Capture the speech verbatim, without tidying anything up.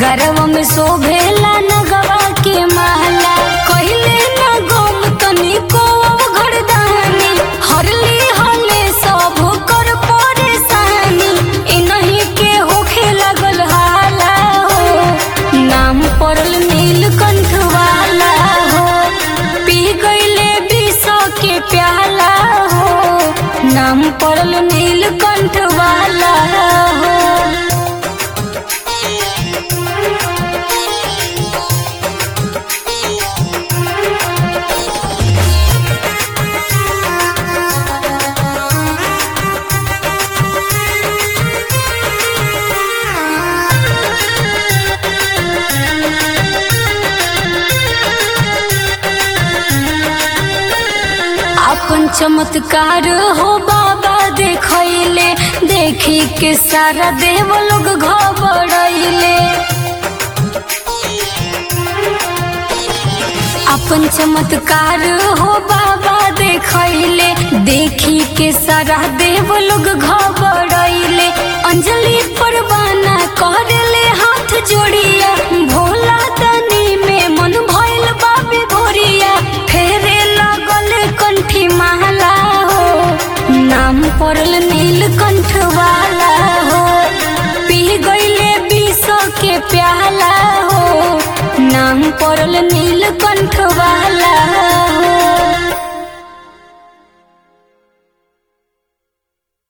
गरवा में शोभेला नगवा के माला कहले ना गम तनी को घरदानी हरली हले सब कर परेशानी इन्हीं के होखे लगल हाला हो नाम पड़ल नीलकंठ वाला हो पी गईले विष के प्याला हो नाम पड़ल नीलकंठ वाला हो। अपन चमत्कार हो बाबा देखैले देखी के सारा देव लोग घबराइले अपन चमत्कार हो बाबा देखैले देखी के सारा देव लोग घबराइले अंजलि परवाना करले हाथ जोड़िया भोला तनी में मन भइल बाबे भोरिया फेरे लगल कंठी माला हो नाम पड़ल नीलकंठ वाला हो पी गईले विष के प्याला हो नाम पड़ल नीलकंठ वाला हो।